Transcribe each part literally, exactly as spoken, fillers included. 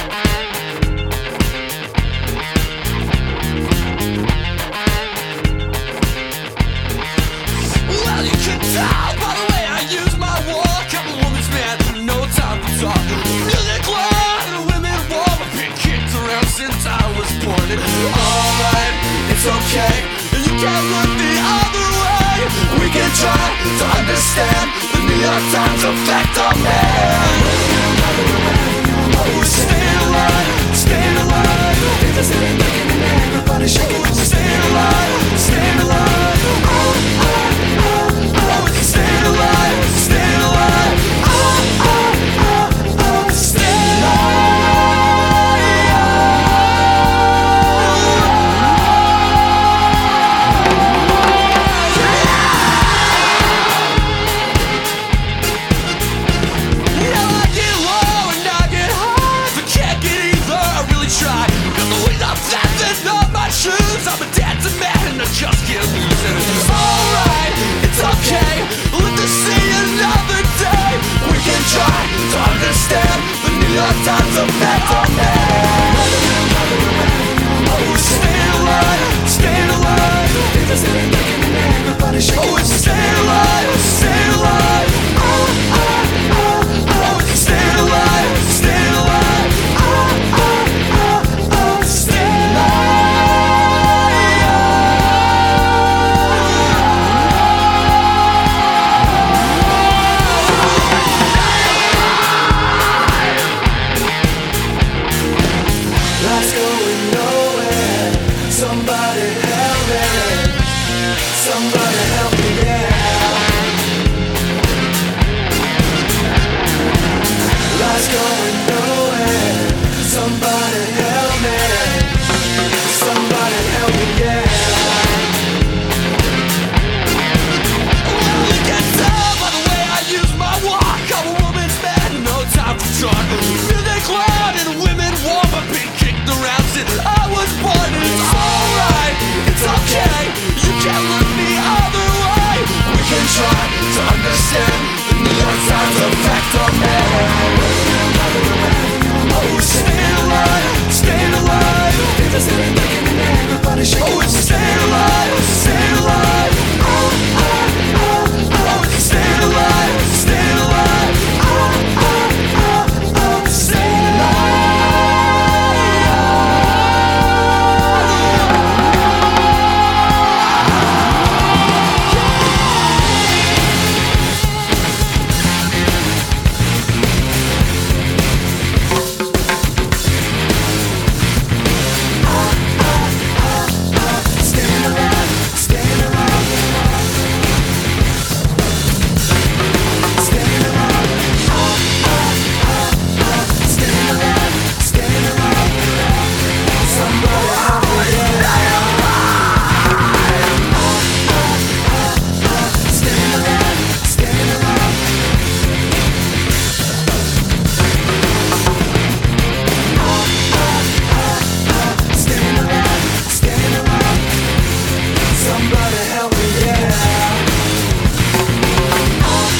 Well, you can tell by the way I use my walk. I'm a woman's man, no time to talk. Music loud and women warm. I've been kicked around since I was born. And alright, it's okay. You can't look the other way. We can try to understand the New York Times effect on man. Oh, staying alive, staying alive. It doesn't mean making an end. Everybody shaking. Oh, staying alive, staying alive. Oh, oh, oh, oh. Staying alive, staying alive. Oh, oh, oh, oh. Staying alive. I'm a dancing man and I just can't lose it. It's alright, it's okay. Let us see another day. We can try to understand the New York Times effect on man. Oh, staying alive, staying alive. It doesn't mean making an end. Everybody shaking. Oh, it's staying alive, staying alive. Oh, oh, oh, oh. Staying alive, staying alive. Oh, oh, oh, oh. Staying alive. Music loud and women warm. I've been kicked around since I was born. It's alright, it's okay. You can't look the other way. We can try to understand the New York Times effect on man. Oh, staying alive, staying alive. It doesn't mean making an end. Everybody shaking. Oh, it's staying alive, staying alive. Oh, oh, oh, oh. Staying alive, staying alive. Oh, oh, oh, oh. Staying alive.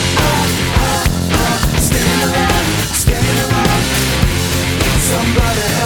Somebody